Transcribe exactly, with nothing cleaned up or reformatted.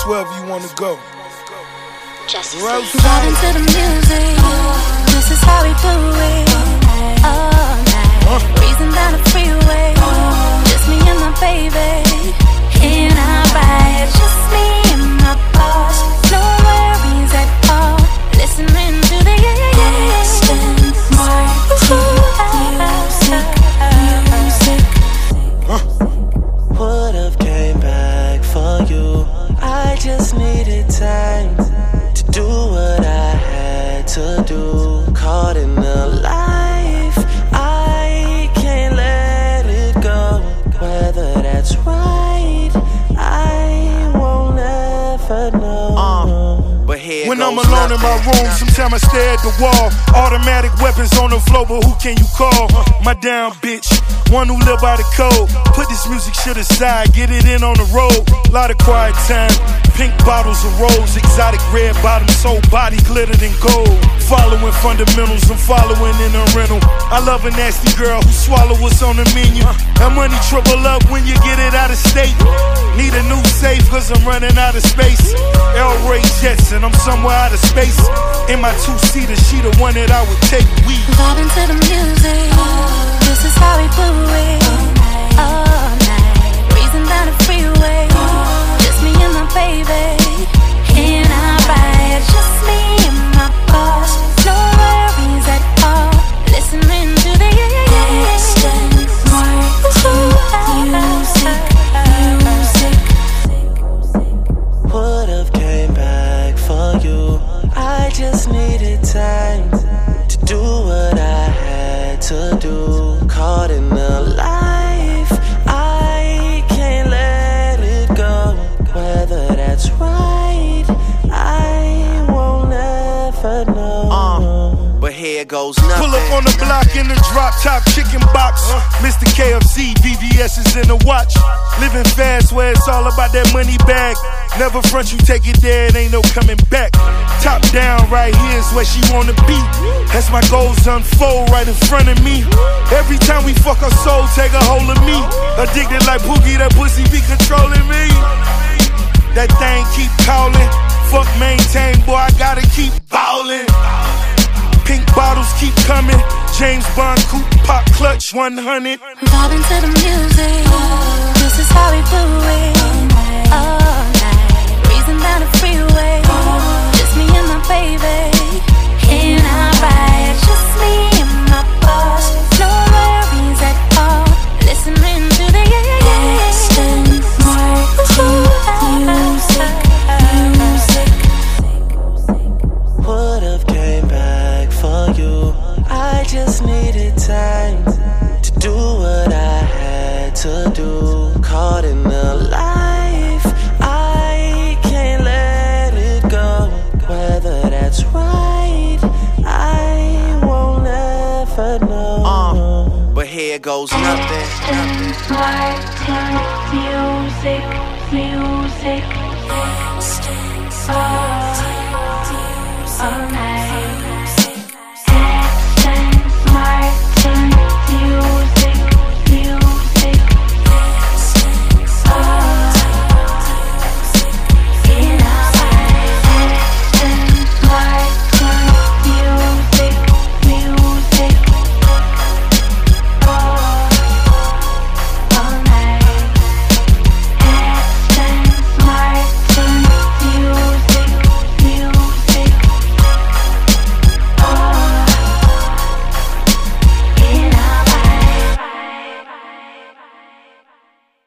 wherever you wanna go. Just vibing to the music. This is how we do it. All night, huh? breezing down the freeway. Just me and my baby in our ride. Just me and my boss. No worries at all. Listening to the yeah yeah yeah. Music, music. Would've came back for you. I just needed time to do what I had to do. Caught in the life, I can't let it go. Whether that's right, I won't ever know. Uh, but here when goes I'm alone in my room, sometimes I stare at the wall. Automatic weapons on the floor, but who can you call? My damn bitch, one who live by the code. Put this music shit aside, get it in on the road. Lot of quiet time, pink bottles of rose, exotic red bottoms, whole body glittered in gold. Following fundamentals, I'm following in a rental. I love a nasty girl who swallow what's on the menu. That money triple up when you get it out of state. Need a new safe cause I'm running out of space. L. Ray Jetson, I'm somewhere out of space. In my two-seater, she the one that I would take. We vibing to the music. This is how we do it. All night, breezing down the freeway. Just me and my baby in our ride. Just me and my boss. No worries at all. Listening to the yeah yeah yeah. Music, music. Would've came back for you. I just needed time to do what I had to do. Caught in the life, I can't let it go. Whether that's right, I won't ever know. Uh, but here goes nothing. pull up on the block in the drop top chicken box. Mister K F C, V V S is in the watch. Living fast where it's all about that money bag. Never front, you take it there, it ain't no coming back. Top down, right here's where she wanna be. As my goals unfold right in front of me. Every time we fuck, her soul take a hold of me. Addicted like Pookie, that pussy be controlling me. That thing keep calling. Fuck maintain, boy, I gotta keep ballin'. Pink bottles keep coming. James Bond coupe, pop clutch one hundred. Vibing to the music. This is how we do it. All night, breezing down the freeway. Just me and my baby in our ride. Just me and my boss. No worries at all. Listening to the yeah yeah yeah. Music, music. Would've came back for you. I just needed time to do what I had to do. Caught in the life, I can't let it go. Whether that's right, I won't ever know. Uh, but here goes nothing. Martin, music, music. All, all night.